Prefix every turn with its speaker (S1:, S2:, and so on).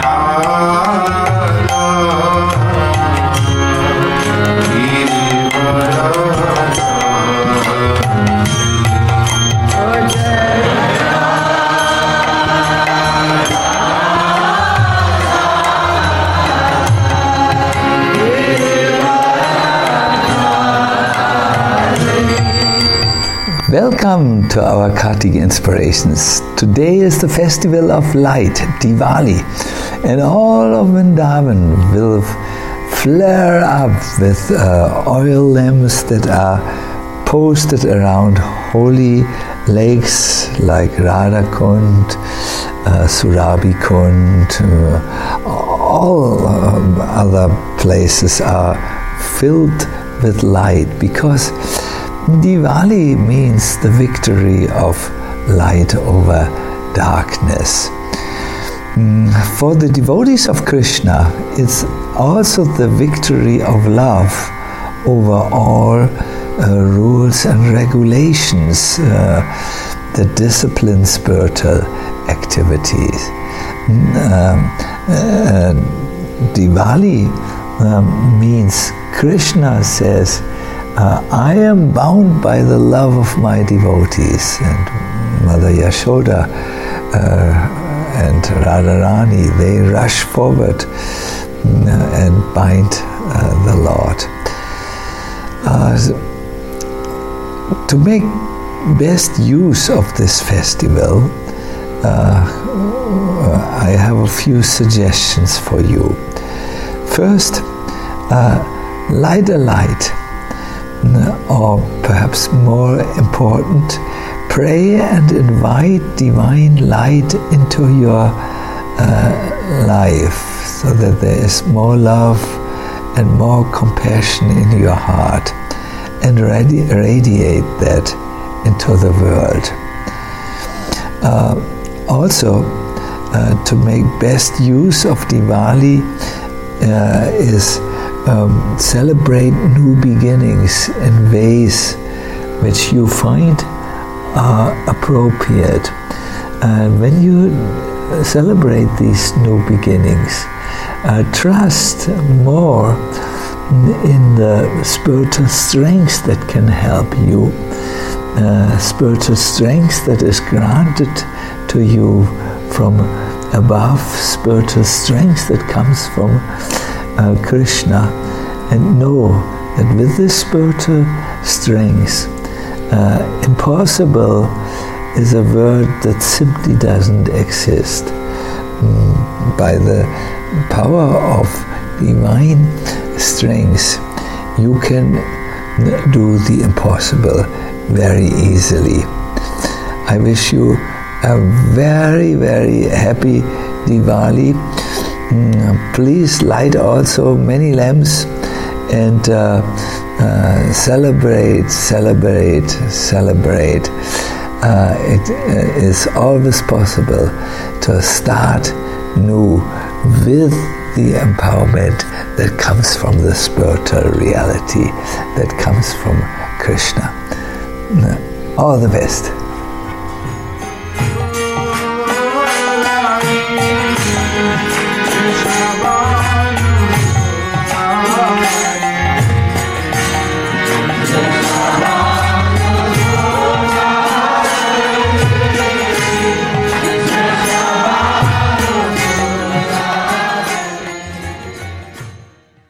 S1: Welcome to our Kartik Inspirations. Today is the festival of light, Diwali, and all of Vrindavan will flare up with oil lamps that are posted around holy lakes like Radha Kund, Surabhi Kund, all other places are filled with light because Diwali means the victory of light over darkness. For the devotees of Krishna, it's also the victory of love over all rules and regulations that discipline spiritual activities. Diwali means Krishna says, I am bound by the love of my devotees. And Mother Yashoda and Radharani, they rush forward and bind the Lord. To make best use of this festival, I have a few suggestions for you. First, light a light. Or perhaps more important, pray and invite divine light into your life so that there is more love and more compassion in your heart, and radiate that into the world. Also, to make best use of Diwali is celebrate new beginnings in ways which you find are appropriate. And when you celebrate these new beginnings, trust more in the spiritual strength that can help you, spiritual strength that is granted to you from above, spiritual strength that comes from Krishna, and know that with this spiritual strength, impossible is a word that simply doesn't exist. By the power of divine strength, you can do the impossible very easily. I wish you a very, very happy Diwali. Please light also many lamps and celebrate. It is always possible to start new with the empowerment that comes from the spiritual reality, that comes from Krishna. All the best.